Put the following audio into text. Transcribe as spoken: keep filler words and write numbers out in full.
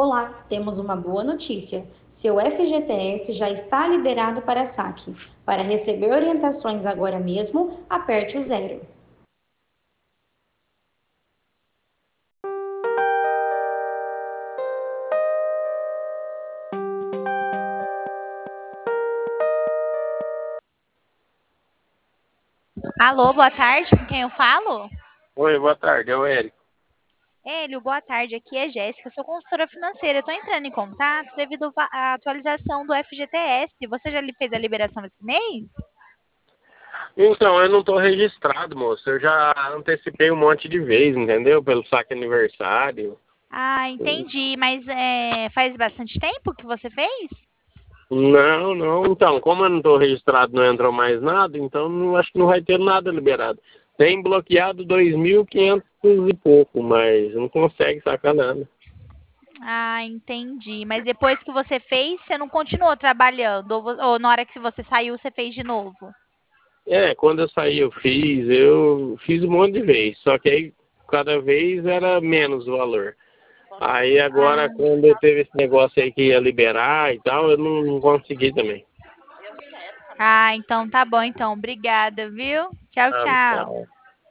Olá, temos uma boa notícia. Seu F G T S já está liberado para saque. Para receber orientações agora mesmo, aperte o zero. Alô, boa tarde, com quem eu falo? Oi, boa tarde, é o Érico. Hélio, boa tarde, aqui é Jéssica, sou consultora financeira. Estou entrando em contato devido va- à atualização do F G T S. Você já lhe fez a liberação esse mês? Então, eu não estou registrado, moço. Eu já antecipei um monte de vezes, entendeu? Pelo saque aniversário. Ah, entendi, mas é, faz bastante tempo que você fez? Não, não. Então, como eu não estou registrado, não entrou mais nada, então não, acho que não vai ter nada liberado. Tem bloqueado dois mil e quinhentos e pouco, mas não consegue sacar nada. Ah, entendi. Mas depois que você fez, você não continuou trabalhando? Ou, vo- ou na hora que você saiu, você fez de novo? É, quando eu saí eu fiz, eu fiz um monte de vezes, só que aí cada vez era menos o valor. Aí agora, Ah, quando teve esse negócio aí que ia liberar e tal, eu não, não consegui também. ah, então tá bom, então. Obrigada, viu? Tchau, Ah, tchau. tá.